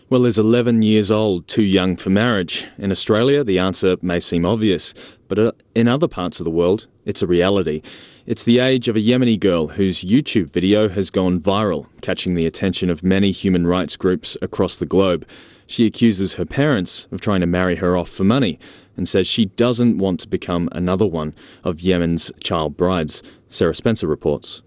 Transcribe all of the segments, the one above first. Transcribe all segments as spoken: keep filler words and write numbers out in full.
Well, is eleven years old too young for marriage? In Australia, the answer may seem obvious, but in other parts of the world, it's a reality. It's the age of a Yemeni girl whose YouTube video has gone viral, catching the attention of many human rights groups across the globe. She accuses her parents of trying to marry her off for money and says she doesn't want to become another one of Yemen's child brides. Sarah Spencer reports.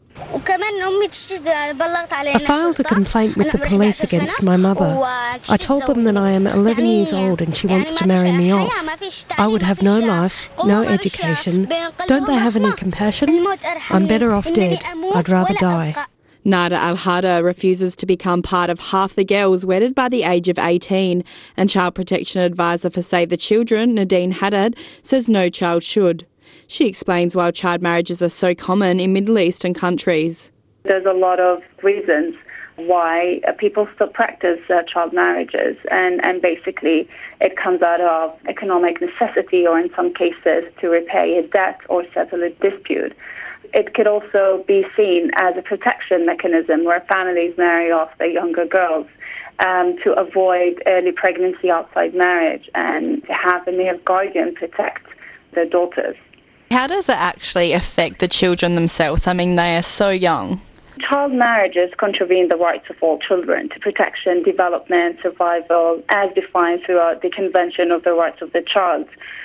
I filed a complaint with the police against my mother. I told them that I am eleven years old and she wants to marry me off. I would have no life, no education. Don't they have any compassion? I'm better off dead. I'd rather die. Nada Al-Hada refuses to become part of half the girls wedded by the age of eighteen, and Child Protection Advisor for Save the Children, Nadine Haddad, says no child should. She explains why child marriages are so common in Middle Eastern countries. There's a lot of reasons why uh, people still practice uh, child marriages, and, and basically it comes out of economic necessity or in some cases to repay a debt or settle a dispute. It could also be seen as a protection mechanism where families marry off their younger girls um, to avoid early pregnancy outside marriage and to have a male guardian protect their daughters. How does it actually affect the children themselves? I mean, they are so young. Child marriages contravene the rights of all children to protection, development, survival, as defined throughout the Convention of the Rights of the Child.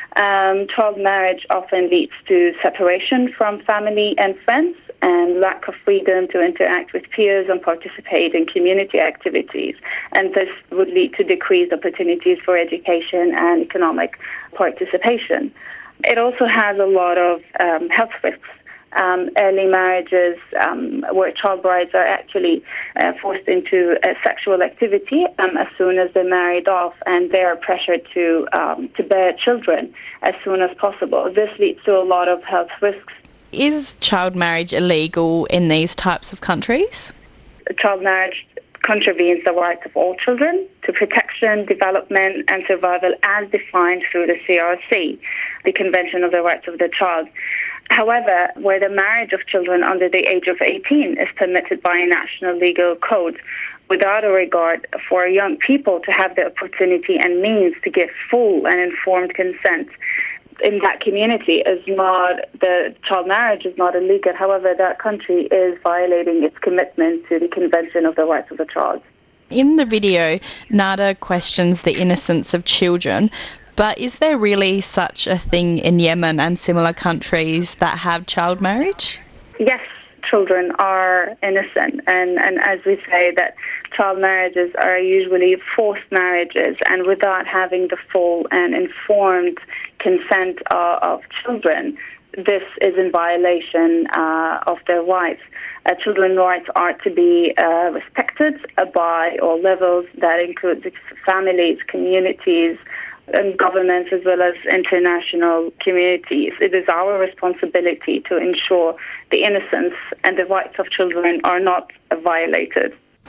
Um, child marriage often leads to separation from family and friends and lack of freedom to interact with peers and participate in community activities. And this would lead to decreased opportunities for education and economic participation. It also has a lot of um, health risks. Um, early marriages um, where child brides are actually uh, forced into uh, sexual activity um, as soon as they're married off, and they are pressured to um, to bear children as soon as possible. This leads to a lot of health risks. Is child marriage illegal in these types of countries? Child marriage contravenes the rights of all children to protection, development and survival as defined through the C R C, the Convention of the Rights of the Child. However, where the marriage of children under the age of eighteen is permitted by a national legal code, without a regard for young people to have the opportunity and means to give full and informed consent in that community, is not, the child marriage is not illegal. However, that country is violating its commitment to the Convention of the Rights of the Child. In the video, Nada questions the innocence of children, but is there really such a thing in Yemen and similar countries that have child marriage? Yes, children are innocent, and, and as we say that child marriages are usually forced marriages, and without having the full and informed consent uh, of children, this is in violation uh, of their rights. Uh, children's rights are to be uh, respected uh, by all levels. That includes families, communities, and governments, as well as international communities. It is our responsibility to ensure the innocence and the rights of children are not violated.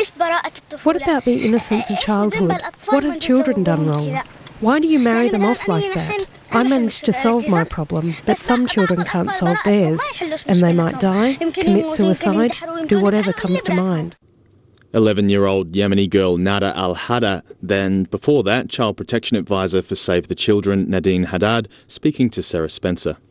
What about the innocence of childhood? What have children done wrong? Why do you marry them off like that? I managed to solve my problem, but some children can't solve theirs, and they might die, commit suicide, do whatever comes to mind. eleven-year-old Yemeni girl Nada Al-Hada, then before that, Child Protection Advisor for Save the Children Nadine Haddad, speaking to Sarah Spencer.